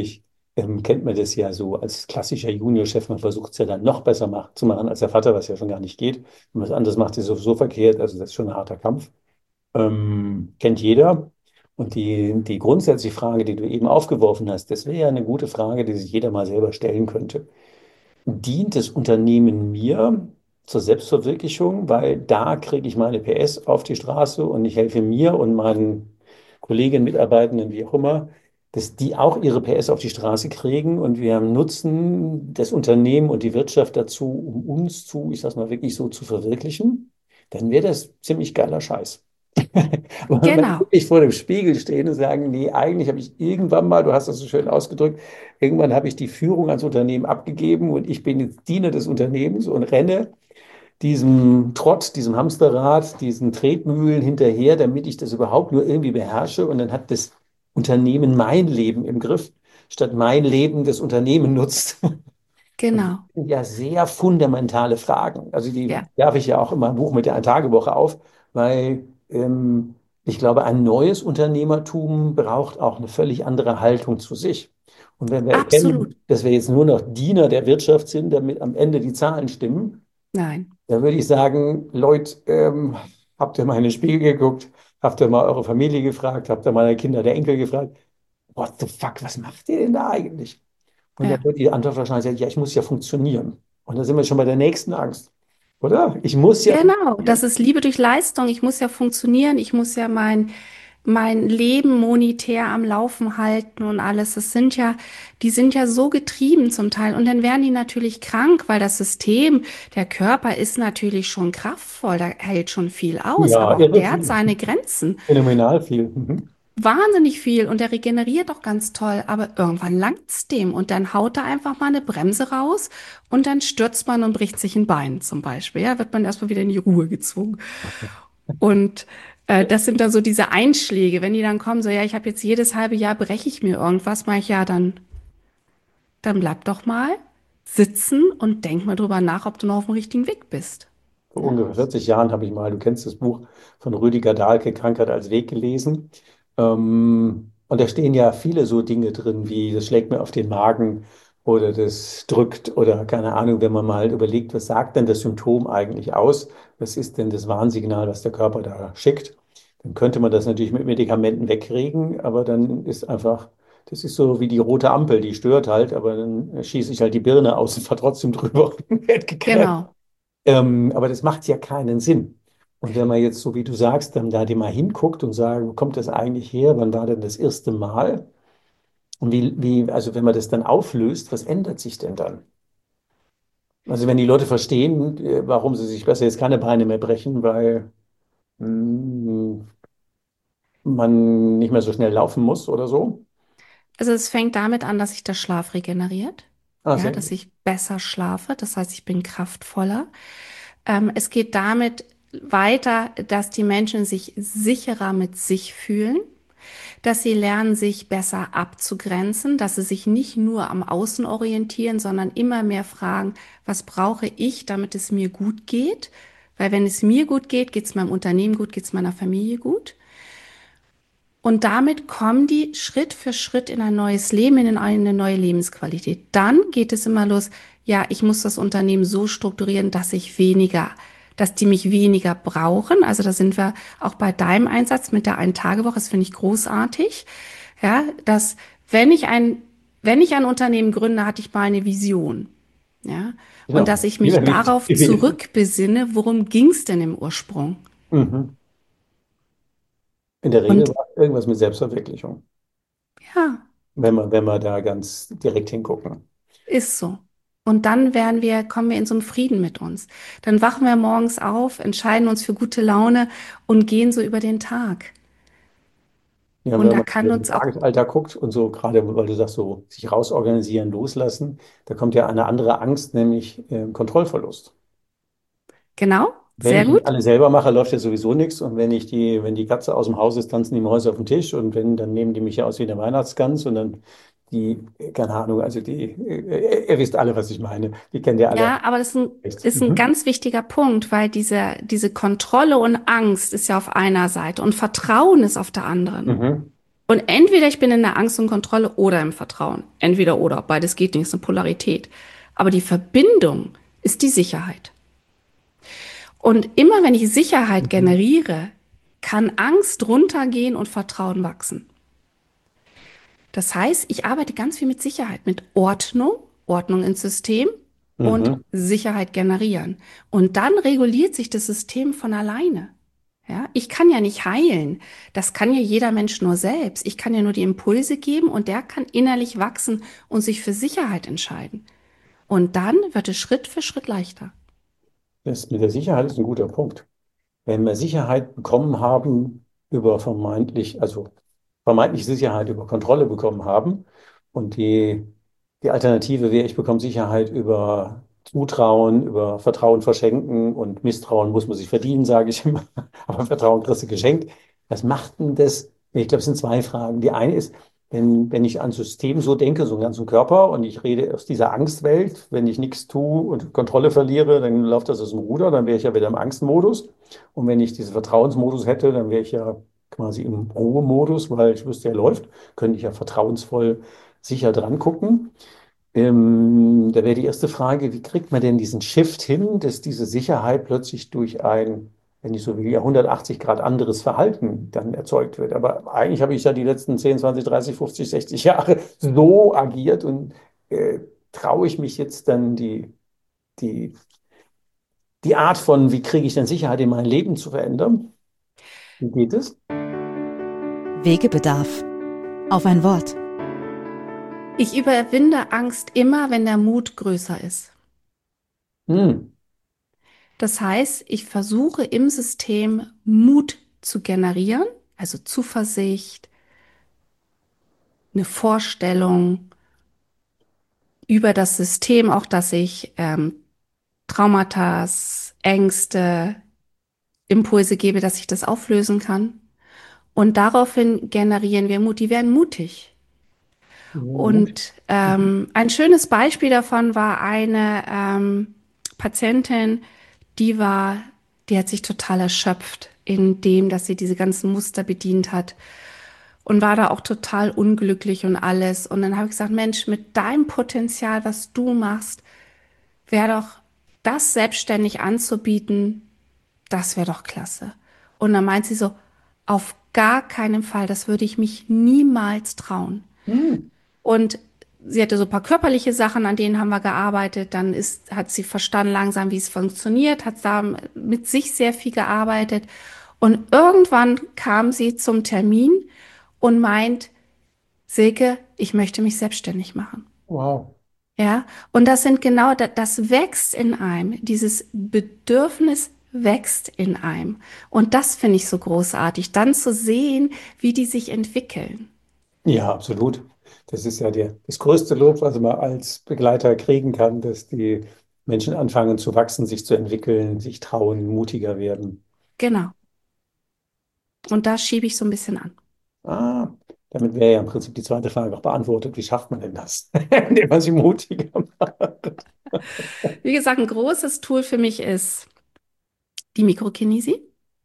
ähm, kennt man das ja so als klassischer Juniorchef. Man versucht es ja dann noch besser mach, zu machen als der Vater, was ja schon gar nicht geht. Wenn man es anders macht, ist es sowieso verkehrt. Also das ist schon ein harter Kampf. Ähm, kennt jeder. Und die, die grundsätzliche Frage, die du eben aufgeworfen hast, das wäre ja eine gute Frage, die sich jeder mal selber stellen könnte. Dient das Unternehmen mir zur Selbstverwirklichung, weil da kriege ich meine P S auf die Straße und ich helfe mir und meinen Kolleginnen, Mitarbeitenden, wie auch immer, dass die auch ihre P S auf die Straße kriegen und wir nutzen das Unternehmen und die Wirtschaft dazu, um uns zu, ich sag's mal wirklich so, zu verwirklichen, dann wäre das ziemlich geiler Scheiß. Aber wenn wir Genau, wirklich vor dem Spiegel stehen und sagen, nee, eigentlich habe ich irgendwann mal, du hast das so schön ausgedrückt, irgendwann habe ich die Führung ans Unternehmen abgegeben und ich bin jetzt Diener des Unternehmens und renne diesem Trott, diesem Hamsterrad, diesen Tretmühlen hinterher, damit ich das überhaupt nur irgendwie beherrsche. Und dann hat das Unternehmen mein Leben im Griff, statt mein Leben das Unternehmen nutzt. Und das genau. sind ja sehr fundamentale Fragen. Also die Ja, werfe ich ja auch immer im Buch mit der Ein-Tage-Woche auf, weil ähm, ich glaube, ein neues Unternehmertum braucht auch eine völlig andere Haltung zu sich. Und wenn wir absolut. erkennen, dass wir jetzt nur noch Diener der Wirtschaft sind, damit am Ende die Zahlen stimmen, Nein. dann würde ich sagen, Leute, ähm, habt ihr mal in den Spiegel geguckt? Habt ihr mal eure Familie gefragt? Habt ihr mal die Kinder der Enkel gefragt? What the fuck, was macht ihr denn da eigentlich? Und dann Ja. wird die Antwort wahrscheinlich sein, ja, ich muss ja funktionieren. Und da sind wir schon bei der nächsten Angst, oder? Ich muss ja Genau, das funktionieren. ist Liebe durch Leistung. Ich muss ja funktionieren, ich muss ja mein, mein Leben monetär am Laufen halten und alles. Das sind ja, die sind ja so getrieben zum Teil. Und dann werden die natürlich krank, weil das System, der Körper ist natürlich schon kraftvoll, da hält schon viel aus, Ja, aber auch irre der hat viel. seine Grenzen. Phänomenal viel. Mhm. Wahnsinnig viel und der regeneriert auch ganz toll, aber irgendwann langt's dem und dann haut er einfach mal eine Bremse raus und dann stürzt man und bricht sich ein Bein zum Beispiel. Ja, wird man erstmal wieder in die Ruhe gezwungen. Und äh, das sind dann so diese Einschläge, wenn die dann kommen, so ja, ich habe jetzt jedes halbe Jahr breche ich mir irgendwas, mache ich ja, dann, dann bleib doch mal sitzen und denk mal drüber nach, ob du noch auf dem richtigen Weg bist. Vor Ja, ungefähr vierzig Jahren habe ich mal, du kennst das Buch von Rüdiger Dahlke, Krankheit als Weg gelesen. Ähm, und da stehen ja viele so Dinge drin, wie das schlägt mir auf den Magen oder das drückt oder keine Ahnung, wenn man mal überlegt, was sagt denn das Symptom eigentlich aus? Was ist denn das Warnsignal, was der Körper da schickt? Dann könnte man das natürlich mit Medikamenten wegkriegen, aber dann ist einfach, das ist so wie die rote Ampel, die stört halt, aber dann schieße ich halt die Birne aus und fahre trotzdem drüber und werde gekrempelt. genau. Ähm, aber das macht ja keinen Sinn. Und wenn man jetzt, so wie du sagst, dann da mal hinguckt und sagt, wo kommt das eigentlich her? Wann war denn das erste Mal? Und wie, wie, also wenn man das dann auflöst, was ändert sich denn dann? Also wenn die Leute verstehen, äh, warum sie sich besser jetzt keine Beine mehr brechen, weil mm, man nicht mehr so schnell laufen muss oder so. Also es fängt damit an, dass sich der Schlaf regeneriert. Ah, Ja, sehr dass gut. ich besser schlafe. Das heißt, ich bin kraftvoller. Ähm, es geht damit weiter, dass die Menschen sich sicherer mit sich fühlen, dass sie lernen, sich besser abzugrenzen, dass sie sich nicht nur am Außen orientieren, sondern immer mehr fragen, was brauche ich, damit es mir gut geht? Weil wenn es mir gut geht, geht es meinem Unternehmen gut, geht es meiner Familie gut. Und damit kommen die Schritt für Schritt in ein neues Leben, in eine neue Lebensqualität. Dann geht es immer los, ja, ich muss das Unternehmen so strukturieren, dass ich weniger, dass die mich weniger brauchen. Also da sind wir auch bei deinem Einsatz mit der Ein-Tage-Woche. Das finde ich großartig. Ja, dass wenn ich ein, wenn ich ein Unternehmen gründe, hatte ich mal eine Vision. Ja, und Genau. dass ich mich Wieder wichtig darauf gewesen. zurückbesinne, worum ging es denn im Ursprung? Mhm. In der Regel Und war irgendwas mit Selbstverwirklichung, ja, wenn man, wenn wir da ganz direkt hingucken. ist so. Und dann werden wir, kommen wir in so einen Frieden mit uns. Dann wachen wir morgens auf, entscheiden uns für gute Laune und gehen so über den Tag. Ja, Und wenn da man kann in den uns auch, Tagesalltag guckt und so, gerade weil du sagst, so sich rausorganisieren, loslassen, da kommt ja eine andere Angst, nämlich äh, Kontrollverlust. genau, Wenn sehr ich die gut. alle selber mache, läuft ja sowieso nichts. Und wenn ich die, wenn die Katze aus dem Haus ist, tanzen die Mäuse auf dem Tisch. Und wenn, dann nehmen die mich ja aus wie eine Weihnachtsgans. Und dann die, äh, keine Ahnung, also die, äh, ihr wisst alle, was ich meine. Die kennt ihr alle. Ja, aber das ist ein, ist ein Mhm. ganz wichtiger Punkt, weil diese, diese Kontrolle und Angst ist ja auf einer Seite und Vertrauen ist auf der anderen. Mhm. Und entweder ich bin in der Angst und Kontrolle oder im Vertrauen. Entweder oder. Beides geht nicht, ist eine Polarität. Aber die Verbindung ist die Sicherheit. Und immer wenn ich Sicherheit Mhm. generiere, kann Angst runtergehen und Vertrauen wachsen. Das heißt, ich arbeite ganz viel mit Sicherheit, mit Ordnung, Ordnung ins System und Mhm. Sicherheit generieren. Und dann reguliert sich das System von alleine. Ja, ich kann ja nicht heilen. Das kann ja jeder Mensch nur selbst. Ich kann ja nur die Impulse geben und der kann innerlich wachsen und sich für Sicherheit entscheiden. Und dann wird es Schritt für Schritt leichter. Das mit der Sicherheit ist ein guter Punkt. Wenn wir Sicherheit bekommen haben über vermeintlich, also vermeintliche Sicherheit über Kontrolle bekommen haben und die, die Alternative wäre, ich bekomme Sicherheit über Zutrauen, über Vertrauen verschenken und Misstrauen muss man sich verdienen, sage ich immer, aber Vertrauen kriegst du geschenkt. Was macht denn das? Ich glaube, es sind zwei Fragen. Die eine ist, wenn, wenn ich an System so denke, so einen ganzen Körper und ich rede aus dieser Angstwelt, wenn ich nichts tue und Kontrolle verliere, dann läuft das aus dem Ruder, dann wäre ich ja wieder im Angstmodus. Und wenn ich diesen Vertrauensmodus hätte, dann wäre ich ja quasi im Ruhemodus, weil ich wüsste, er läuft, könnte ich ja vertrauensvoll sicher dran gucken. Ähm, da wäre die erste Frage, wie kriegt man denn diesen Shift hin, dass diese Sicherheit plötzlich durch ein, wenn ich so will, ja hundertachtzig Grad anderes Verhalten dann erzeugt wird. Aber eigentlich habe ich ja die letzten zehn, zwanzig, dreißig, fünfzig, sechzig Jahre so agiert und äh, traue ich mich jetzt dann die, die, die Art von, wie kriege ich denn Sicherheit in mein Leben zu verändern? Wie geht es? Wegebedarf. Auf ein Wort. Ich überwinde Angst immer, wenn der Mut größer ist. Hm. Das heißt, ich versuche im System Mut zu generieren, also Zuversicht, eine Vorstellung über das System, auch dass ich ähm, Traumata, Ängste, Impulse gebe, dass ich das auflösen kann. Und daraufhin generieren wir Mut. Die werden mutig. Mut. Und Mhm. ähm, ein schönes Beispiel davon war eine ähm, Patientin, die war, die hat sich total erschöpft in dem, dass sie diese ganzen Muster bedient hat und war da auch total unglücklich und alles. Und dann habe ich gesagt, Mensch, mit deinem Potenzial, was du machst, wäre doch das selbstständig anzubieten, das wäre doch klasse. Und dann meint sie so, auf gar keinen Fall, das würde ich mich niemals trauen. Hm. Und sie hatte so ein paar körperliche Sachen, an denen haben wir gearbeitet. Dann ist, hat sie verstanden langsam, wie es funktioniert, hat da mit sich sehr viel gearbeitet. Und irgendwann kam sie zum Termin und meint, Silke, ich möchte mich selbstständig machen. Wow. Ja, und das sind genau, das, das wächst in einem. Dieses Bedürfnis wächst in einem. Und das finde ich so großartig, dann zu sehen, wie die sich entwickeln. Ja, absolut. Das ist ja der, das größte Lob, was man als Begleiter kriegen kann, dass die Menschen anfangen zu wachsen, sich zu entwickeln, sich trauen, mutiger werden. Genau. Und da schiebe ich so ein bisschen an. Ah, damit wäre ja im Prinzip die zweite Frage auch beantwortet. Wie schafft man denn das? Indem man sie mutiger macht. Wie gesagt, ein großes Tool für mich ist die Mikrokinesie.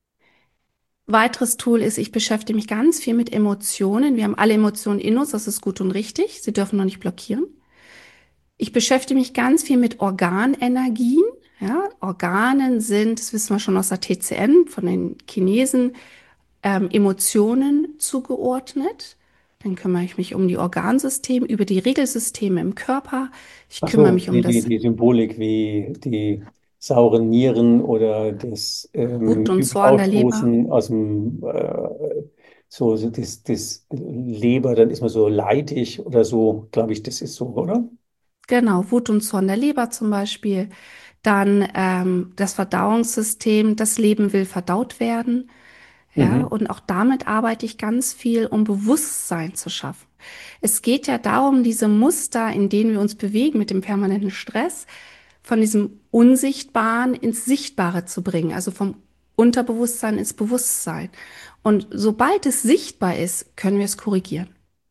Weiteres Tool ist, ich beschäftige mich ganz viel mit Emotionen. Wir haben alle Emotionen in uns, das ist gut und richtig. Sie dürfen noch nicht blockieren. Ich beschäftige mich ganz viel mit Organenergien. Ja, Organen sind, das wissen wir schon aus der T C M, von den Chinesen, ähm, Emotionen zugeordnet. Dann kümmere ich mich um die Organsysteme, über die Regelsysteme im Körper. Ich Ach kümmere so, mich um die, die, das die Symbolik wie die sauren Nieren oder das Wut ähm, und Zorn der Leber. Ausstoßen aus dem äh, so, so das, das Leber, dann ist man so leidig oder so, glaube ich, das ist so, oder? Genau, Wut und Zorn der Leber zum Beispiel. Dann ähm, das Verdauungssystem, das Leben will verdaut werden. Ja, Mhm. und auch damit arbeite ich ganz viel, um Bewusstsein zu schaffen. Es geht ja darum, diese Muster, in denen wir uns bewegen mit dem permanenten Stress, von diesem Unsichtbaren ins Sichtbare zu bringen, also vom Unterbewusstsein ins Bewusstsein. Und sobald es sichtbar ist, können wir es korrigieren.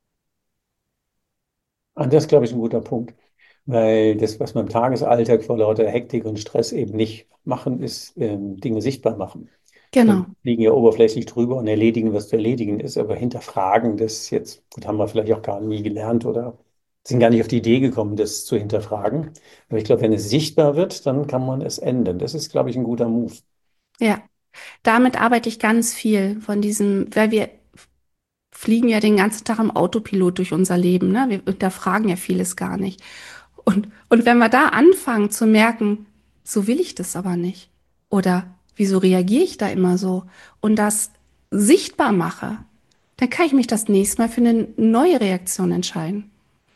Und das, glaube ich, ist ein guter Punkt, weil das, was wir im Tagesalltag vor lauter Hektik und Stress eben nicht machen, ist ähm, Dinge sichtbar machen. Genau. Fliegen ja oberflächlich drüber und erledigen, was zu erledigen ist, aber hinterfragen, das jetzt, gut, haben wir vielleicht auch gar nie gelernt oder sind gar nicht auf die Idee gekommen, das zu hinterfragen. Aber ich glaube, wenn es sichtbar wird, dann kann man es ändern. Das ist, glaube ich, ein guter Move. Ja, damit arbeite ich ganz viel von diesem, weil wir fliegen ja den ganzen Tag im Autopilot durch unser Leben, ne? Wir hinterfragen ja vieles gar nicht. Und, und wenn wir da anfangen zu merken, so will ich das aber nicht. Oder wieso reagiere ich da immer so? Und das sichtbar mache, dann kann ich mich das nächste Mal für eine neue Reaktion entscheiden.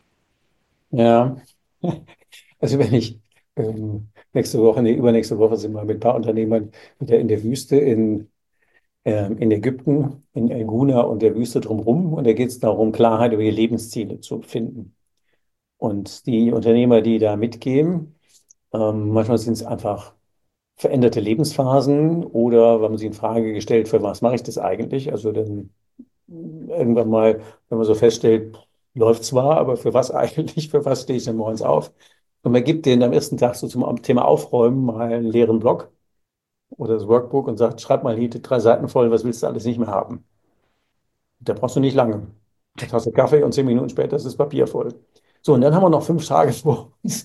Ja, also wenn ich ähm, nächste Woche, nee, übernächste Woche sind wir mit ein paar Unternehmern wieder in der Wüste in, ähm, in Ägypten, in El Guna und der Wüste drumherum. Und da geht es darum, Klarheit über die Lebensziele zu finden. Und die Unternehmer, die da mitgehen, ähm, manchmal sind es einfach veränderte Lebensphasen oder wenn man sich in Frage gestellt, für was mache ich das eigentlich? Also dann irgendwann mal, wenn man so feststellt, läuft zwar, aber für was eigentlich? Für was stehe ich denn morgens auf? Und man gibt denen am ersten Tag so zum Thema Aufräumen mal einen leeren Block oder das Workbook und sagt, schreib mal hier die drei Seiten voll, was willst du alles nicht mehr haben? Da brauchst du nicht lange. Eine Tasse Kaffee und zehn Minuten später ist das Papier voll. So, und dann haben wir noch fünf Tage vor uns.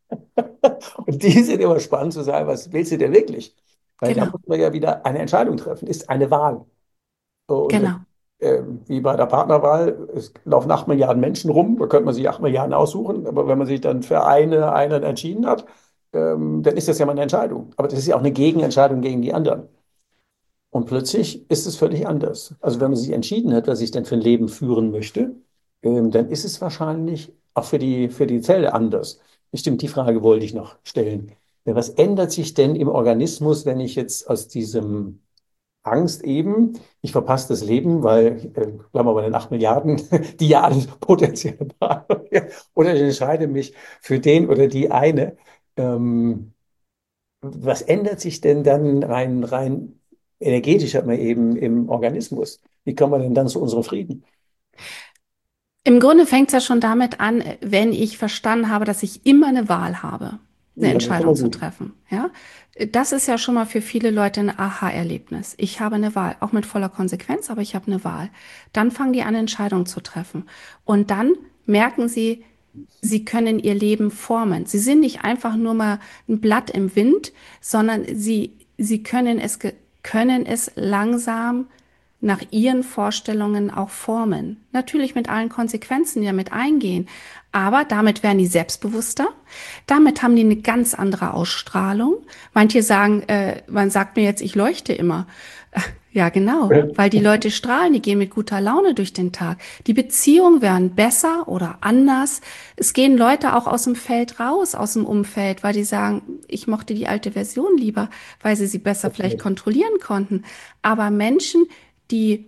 Und die sind immer spannend zu sagen, was willst du denn wirklich? Weil da Genau, muss man ja wieder eine Entscheidung treffen, ist eine Wahl. So, und wenn, genau, ähm, wie bei der Partnerwahl, es laufen acht Milliarden Menschen rum, da könnte man sich acht Milliarden aussuchen, aber wenn man sich dann für eine, einen entschieden hat, ähm, dann ist das ja mal eine Entscheidung. Aber das ist ja auch eine Gegenentscheidung gegen die anderen. Und plötzlich ist es völlig anders. Also wenn man sich entschieden hat, was ich denn für ein Leben führen möchte, ähm, dann ist es wahrscheinlich auch für die, für die Zelle anders. Stimmt, die Frage wollte ich noch stellen. Ja, was ändert sich denn im Organismus, wenn ich jetzt aus diesem Angst eben, ich verpasse das Leben, weil, äh, bleiben wir bei den acht Milliarden, die ja alles potenziell waren, oder ich entscheide mich für den oder die eine. Ähm, Was ändert sich denn dann rein, rein energetisch, hat man eben im Organismus? Wie kommen wir denn dann zu unserem Frieden? im Grunde fängt es ja schon damit an, wenn ich verstanden habe, dass ich immer eine Wahl habe, eine Ja, das ist schon Entscheidung mal zu gut. treffen. Ja, das ist ja schon mal für viele Leute ein Aha-Erlebnis. Ich habe eine Wahl, auch mit voller Konsequenz, aber ich habe eine Wahl. Dann fangen die an, Entscheidungen zu treffen. Und dann merken sie, sie können ihr Leben formen. Sie sind nicht einfach nur mal ein Blatt im Wind, sondern sie, sie können es, ge- können es langsam nach ihren Vorstellungen auch formen. Natürlich mit allen Konsequenzen, die damit eingehen. Aber damit werden die selbstbewusster. Damit haben die eine ganz andere Ausstrahlung. Manche sagen, äh, man sagt mir jetzt, ich leuchte immer. Ja, genau, weil die Leute strahlen, die gehen mit guter Laune durch den Tag. Die Beziehungen werden besser oder anders. Es gehen Leute auch aus dem Feld raus, aus dem Umfeld, weil die sagen, ich mochte die alte Version lieber, weil sie sie besser vielleicht kontrollieren konnten. Aber Menschen, die,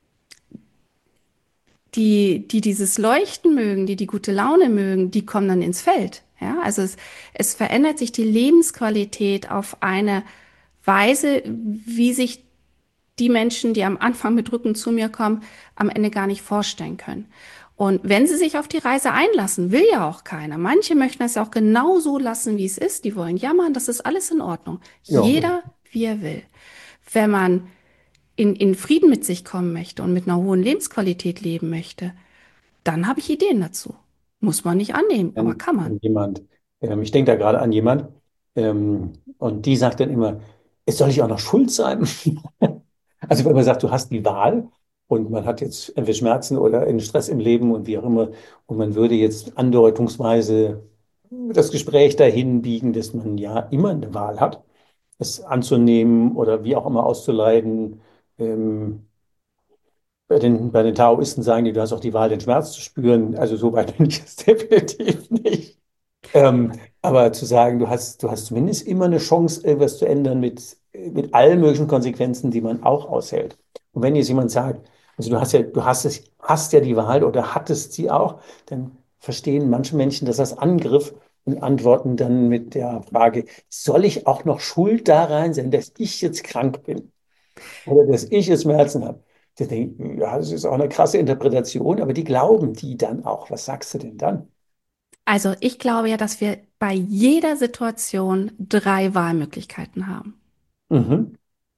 die, die dieses Leuchten mögen, die die gute Laune mögen, die kommen dann ins Feld. Ja, also es, es verändert sich die Lebensqualität auf eine Weise, wie sich die Menschen, die am Anfang mit Rücken zu mir kommen, am Ende gar nicht vorstellen können. Und wenn sie sich auf die Reise einlassen, will ja auch keiner. Manche möchten es ja auch genau so lassen, wie es ist. Die wollen jammern, das ist alles in Ordnung. Ja, Jeder, wie er will. Wenn man in, in Frieden mit sich kommen möchte und mit einer hohen Lebensqualität leben möchte, dann habe ich Ideen dazu. Muss man nicht annehmen, aber wenn, kann man. wenn jemand, ähm, ich denke da gerade an jemand, ähm, und die sagt dann immer, es soll ich auch noch schuld sein? Also wenn man sagt, du hast die Wahl und man hat jetzt entweder Schmerzen oder einen Stress im Leben und wie auch immer, und man würde jetzt andeutungsweise das Gespräch dahin biegen, dass man ja immer eine Wahl hat, es anzunehmen oder wie auch immer auszuleiden. Ähm, bei den, bei den Taoisten sagen die, du hast auch die Wahl, den Schmerz zu spüren. Also so weit bin ich es definitiv nicht. Ähm, aber zu sagen, du hast, du hast zumindest immer eine Chance, irgendwas zu ändern mit, mit allen möglichen Konsequenzen, die man auch aushält. Und wenn jetzt jemand sagt, also du hast ja, du hast es, hast ja die Wahl oder hattest sie auch, dann verstehen manche Menschen das als Angriff und antworten dann mit der Frage, soll ich auch noch schuld da rein sein, dass ich jetzt krank bin oder dass ich jetzt Schmerzen habe? Die denken, ja, das ist auch eine krasse Interpretation, aber die glauben die dann auch. Was sagst du denn dann? Also ich glaube ja, dass wir bei jeder Situation drei Wahlmöglichkeiten haben. Mhm.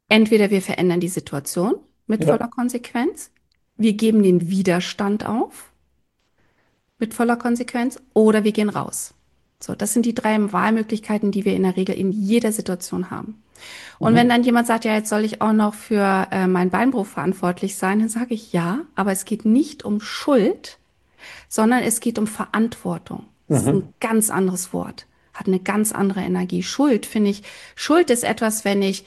Entweder wir verändern die Situation mit Ja. voller Konsequenz, wir geben den Widerstand auf mit voller Konsequenz oder wir gehen raus. So, das sind die drei Wahlmöglichkeiten, die wir in der Regel in jeder Situation haben. Und wenn Mhm. dann jemand sagt, ja, jetzt soll ich auch noch für äh, meinen Beinbruch verantwortlich sein, dann sage ich ja, aber es geht nicht um Schuld, sondern es geht um Verantwortung. Das ist Mhm. ein ganz anderes Wort, hat eine ganz andere Energie. Schuld, finde ich, Schuld ist etwas, wenn ich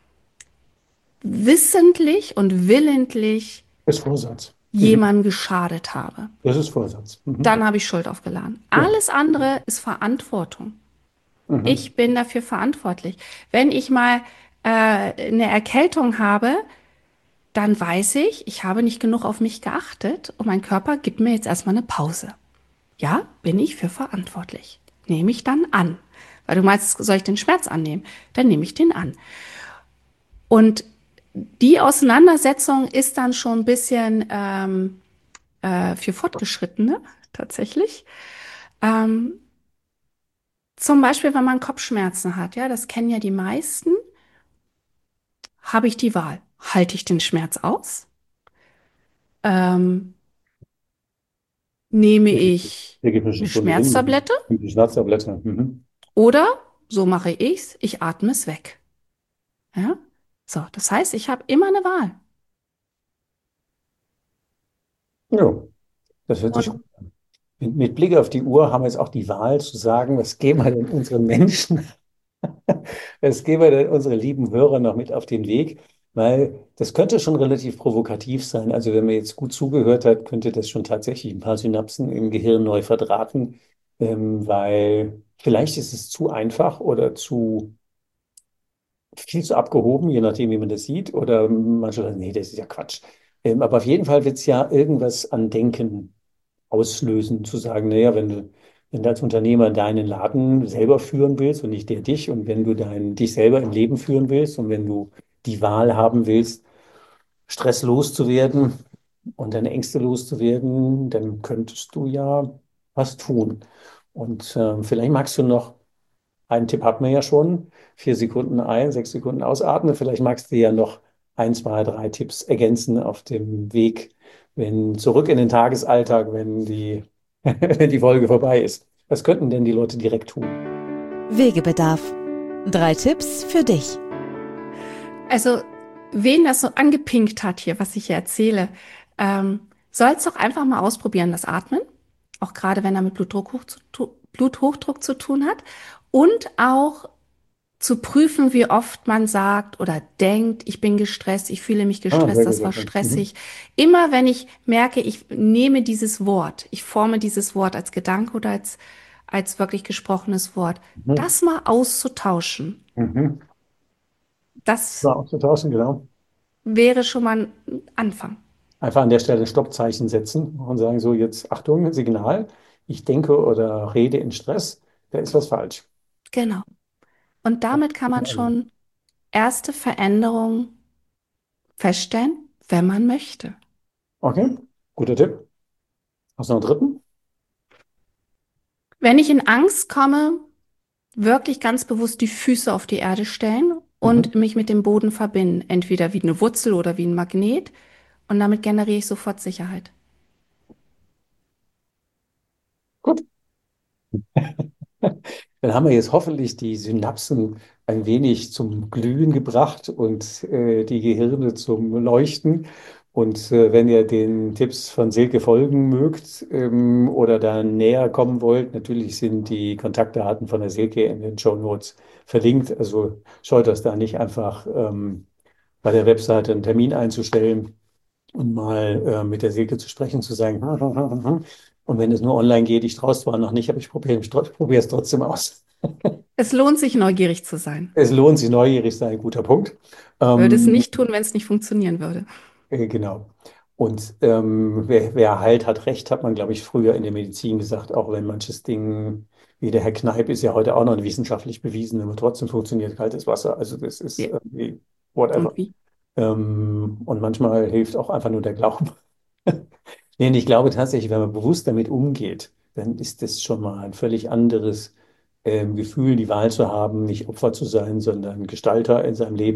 wissentlich und willentlich Das ist Vorsatz. Mhm. jemandem geschadet habe. Das ist Vorsatz. Mhm. Dann habe ich Schuld aufgeladen. Ja. Alles andere ist Verantwortung. Mhm. Ich bin dafür verantwortlich. Wenn ich mal äh, eine Erkältung habe, dann weiß ich, ich habe nicht genug auf mich geachtet und mein Körper gibt mir jetzt erstmal eine Pause. Ja, bin ich für verantwortlich. Nehme ich dann an. Weil du meinst, soll ich den Schmerz annehmen? Dann nehme ich den an. Und die Auseinandersetzung ist dann schon ein bisschen ähm, äh, für Fortgeschrittene tatsächlich. Ähm, zum Beispiel, wenn man Kopfschmerzen hat, ja, das kennen ja die meisten, habe ich die Wahl. Halte ich den Schmerz aus? Ähm, nehme Hier gibt ich hier gibt es eine eine Stunde hin. Schmerztablette? Die Schmerztablette. Mhm. Oder, so mache ich's, ich atme es weg. Ja? So, das heißt, ich habe immer eine Wahl. Ja, das hört sich Und gut an. Mit, mit Blick auf die Uhr haben wir jetzt auch die Wahl zu sagen, was geben wir denn unseren Menschen, was geben wir denn unsere lieben Hörer noch mit auf den Weg? Weil das könnte schon relativ provokativ sein. Also wenn man jetzt gut zugehört hat, könnte das schon tatsächlich ein paar Synapsen im Gehirn neu verdrahten, ähm, weil vielleicht ist es zu einfach oder zu viel zu abgehoben, je nachdem, wie man das sieht. Oder manche sagen, nee, das ist ja Quatsch. Ähm, aber auf jeden Fall wird es ja irgendwas an Denken auslösen, zu sagen, naja, wenn du, wenn du als Unternehmer deinen Laden selber führen willst und nicht der dich, und wenn du dein, dich selber im Leben führen willst und wenn du die Wahl haben willst, Stress loszuwerden und deine Ängste loszuwerden, dann könntest du ja was tun. Und ähm, vielleicht magst du noch, einen Tipp hatten wir ja schon, vier Sekunden ein, sechs Sekunden ausatmen. Vielleicht magst du ja noch ein, zwei, drei Tipps ergänzen auf dem Weg, wenn zurück in den Tagesalltag, wenn die, wenn die Folge vorbei ist. Was könnten denn die Leute direkt tun? Wegebedarf. Drei Tipps für dich. also, wen das so angepinkt hat hier, was ich hier erzähle, ähm, soll es doch einfach mal ausprobieren, das Atmen. Auch gerade wenn er mit Blutdruck hoch zu, tu- Bluthochdruck zu tun hat. Und auch zu prüfen, wie oft man sagt oder denkt, ich bin gestresst, ich fühle mich Ah, gestresst, sehr gut, das sehr war schön. Mhm. stressig. Immer wenn ich merke, ich nehme dieses Wort, ich forme dieses Wort als Gedanke oder als, als wirklich gesprochenes Wort, Mhm. das mal auszutauschen, Mhm. das War auszutauschen, genau. wäre schon mal ein Anfang. Einfach an der Stelle ein Stoppzeichen setzen und sagen so, jetzt Achtung, Signal, ich denke oder rede in Stress, da ist was falsch. Genau. Und damit kann man schon erste Veränderungen feststellen, wenn man möchte. Okay, guter Tipp. Hast du noch einen dritten? Wenn ich in Angst komme, wirklich ganz bewusst die Füße auf die Erde stellen und Mhm. mich mit dem Boden verbinden, entweder wie eine Wurzel oder wie ein Magnet. Und damit generiere ich sofort Sicherheit. Gut. Dann haben wir jetzt hoffentlich die Synapsen ein wenig zum Glühen gebracht und äh, die Gehirne zum Leuchten. Und äh, wenn ihr den Tipps von Silke folgen mögt ähm, oder da näher kommen wollt, natürlich sind die Kontaktdaten von der Silke in den Show Notes verlinkt. Also scheut euch da nicht einfach ähm, bei der Webseite einen Termin einzustellen und mal äh, mit der Silke zu sprechen, zu sagen, und wenn es nur online geht, ich traue es zwar noch nicht, aber ich probiere es trotzdem aus. Es lohnt sich, neugierig zu sein. Es lohnt sich, neugierig sein, guter Punkt. Würde es Ähm, nicht tun, wenn es nicht funktionieren würde. äh, genau. Und ähm, wer, wer heilt, hat Recht, hat man, glaube ich, früher in der Medizin gesagt, auch wenn manches Ding, wie der Herr Kneip, ist ja heute auch noch wissenschaftlich bewiesen, aber trotzdem funktioniert kaltes Wasser. Also das ist Ja. irgendwie Und whatever. wie? Ähm, und manchmal hilft auch einfach nur der Glaube. Nee, und ich glaube tatsächlich, wenn man bewusst damit umgeht, dann ist das schon mal ein völlig anderes ähm, Gefühl, die Wahl zu haben, nicht Opfer zu sein, sondern Gestalter in seinem Leben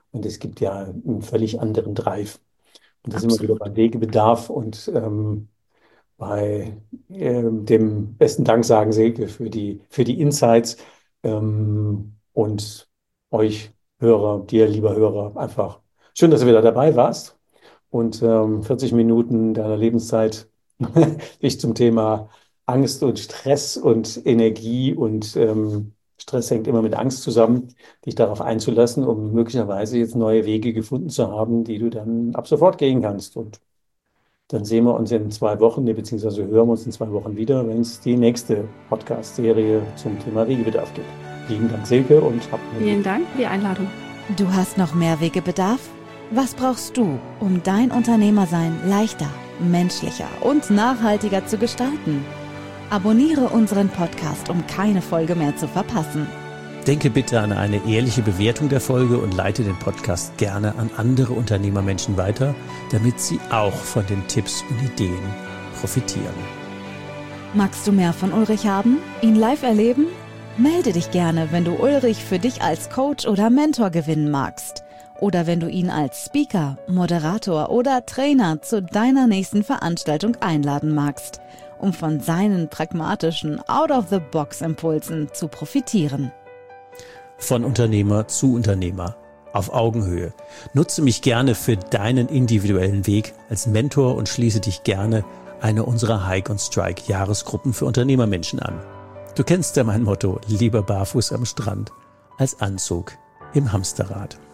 Und es gibt ja einen völlig anderen Drive. Und da sind wir wieder Absolut. beim Wegebedarf und ähm, bei ähm, dem besten Dank sagen Silke für die, für die Insights ähm, und euch Hörer, dir lieber Hörer, einfach schön, dass du wieder dabei warst und ähm, vierzig Minuten deiner Lebenszeit dich zum Thema Angst und Stress und Energie und ähm, Stress hängt immer mit Angst zusammen, dich darauf einzulassen, um möglicherweise jetzt neue Wege gefunden zu haben, die du dann ab sofort gehen kannst. Und dann sehen wir uns in zwei Wochen, nee, beziehungsweise hören wir uns in zwei Wochen wieder, wenn es die nächste Podcast-Serie zum Thema Wegebedarf gibt. Lieben Dank, Silke, und habt eine Vielen Dank für die Einladung. Du hast noch mehr Wegebedarf? Was brauchst du, um dein Unternehmersein leichter, menschlicher und nachhaltiger zu gestalten? Abonniere unseren Podcast, um keine Folge mehr zu verpassen. Denke bitte an eine ehrliche Bewertung der Folge und leite den Podcast gerne an andere Unternehmermenschen weiter, damit sie auch von den Tipps und Ideen profitieren. Magst du mehr von Ulrich haben? Ihn live erleben? Melde dich gerne, wenn du Ulrich für dich als Coach oder Mentor gewinnen magst. Oder wenn du ihn als Speaker, Moderator oder Trainer zu deiner nächsten Veranstaltung einladen magst, um von seinen pragmatischen Out-of-the-Box-Impulsen zu profitieren. Von Unternehmer zu Unternehmer, auf Augenhöhe. Nutze mich gerne für deinen individuellen Weg als Mentor und schließe dich gerne einer unserer Hike und Strike Jahresgruppen für Unternehmermenschen an. Du kennst ja mein Motto, lieber barfuß am Strand als Anzug im Hamsterrad.